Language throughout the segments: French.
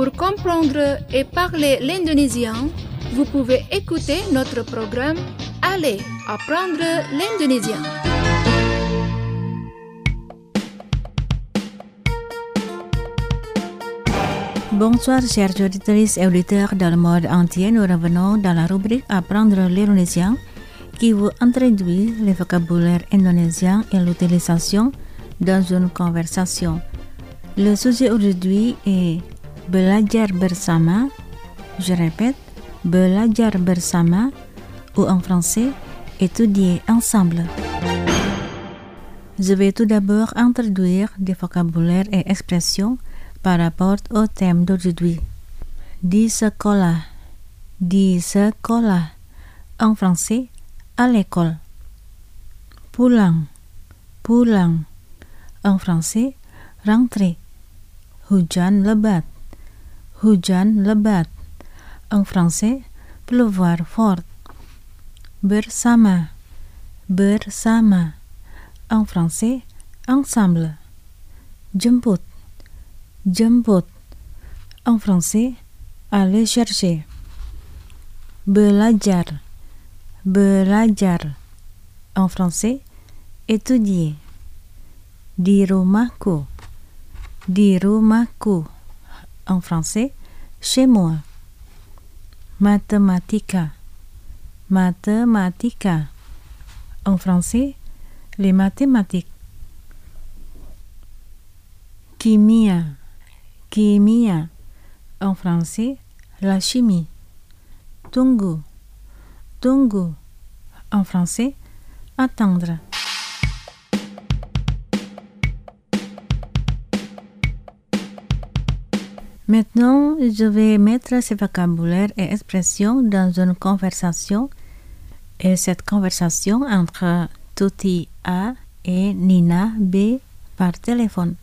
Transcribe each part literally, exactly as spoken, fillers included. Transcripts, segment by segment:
Pour comprendre et parler l'indonésien, vous pouvez écouter notre programme Allez apprendre l'indonésien. Bonsoir chers auditeurs et auditeurs dans le monde entier. Nous revenons dans la rubrique Apprendre l'indonésien qui vous introduit le vocabulaire indonésien et l'utilisation dans une conversation. Le sujet aujourd'hui est belajar bersama. Je répète, belajar bersama ou en français, étudier ensemble. Je vais tout d'abord introduire des vocabulaires et expressions par rapport au thème d'aujourd'hui. Di sekolah, di sekolah, en français, à l'école. Pulang, pulang, en français, rentrer. Hujan lebat, hujan lebat, en français, pleuvoir fort. Bersama, bersama, en français, ensemble. Jemput, jemput, en français, aller chercher. Belajar, belajar, en français, étudier. Di rumahku, di rumahku, en français, chez moi. Matematika, matematika, en français, les mathématiques. Kimia, kimia, en français, la chimie. Tunggu, tunggu, en français, attendre. Maintenant, je vais mettre ces vocabulaires et expressions dans une conversation et cette conversation entre Tuti A et Nina B par téléphone.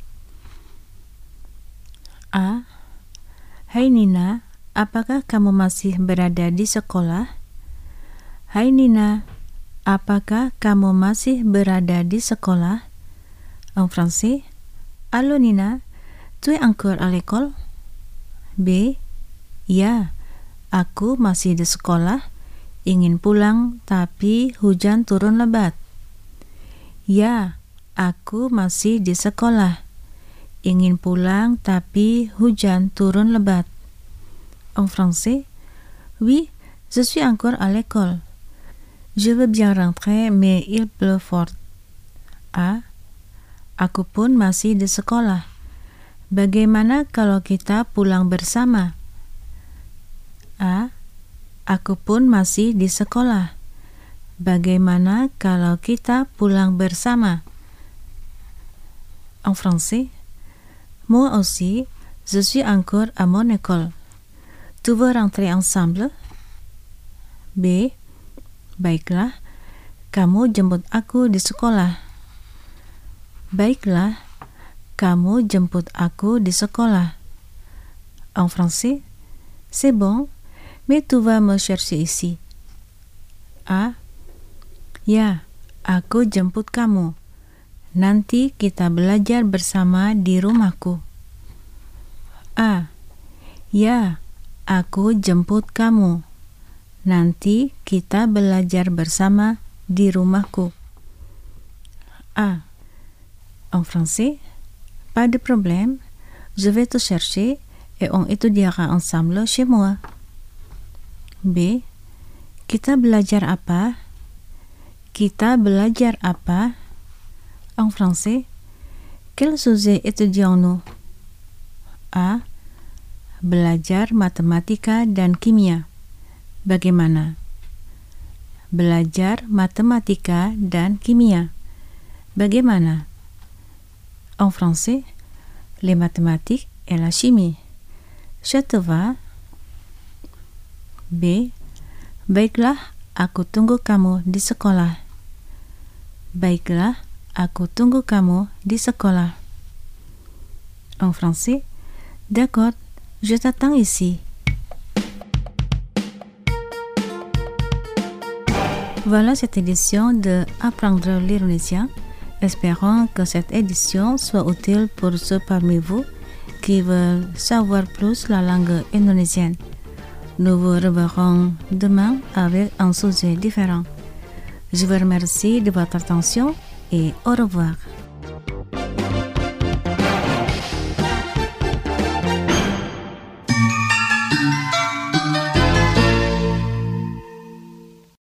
A. Hai Nina, apakah kamu masih berada di sekolah? Hai Nina, apakah kamu masih berada di sekolah? En français, Allô Nina, tu es encore à l'école? B. Ya, aku masih di sekolah, ingin pulang tapi hujan turun lebat. Ya, aku masih di sekolah, ingin pulang tapi hujan turun lebat. En français, oui, je suis encore à l'école. Je veux bien rentrer mais il pleut fort. A. Aku pun masih di sekolah. Bagaimana kalau kita pulang bersama? A. Aku pun masih di sekolah. Bagaimana kalau kita pulang bersama? En français, moi aussi, je suis encore à mon école. Tu veux rentrer ensemble? B. Baiklah, kamu jemput aku di sekolah. Baiklah, kamu jemput aku di sekolah. En français, c'est bon, mais tu vas me chercher ici. A. Ya, aku jemput kamu. Nanti kita belajar bersama di rumahku. A. Ya, aku jemput kamu. Nanti kita belajar bersama di rumahku. A. En français, pas de problème, je vais te chercher et on étudiera ensemble chez moi. B. Kita belajar apa? Kita belajar apa? En français, quel sujet étudions-nous? A. Belajar matematika dan kimia. Bagaimana? Belajar matematika dan kimia. Bagaimana? En français, les mathématiques et la chimie. Ça te va? B. Baiklah, aku tunggu kamu di sekolah. Baiklah, aku tunggu kamu di sekolah. En français, d'accord, je t'attends ici. Voilà cette édition de Apprendre l'indonésien. Espérons que cette édition soit utile pour ceux parmi vous qui veulent savoir plus la langue indonésienne. Nous vous reverrons demain avec un sujet différent. Je vous remercie de votre attention et au revoir.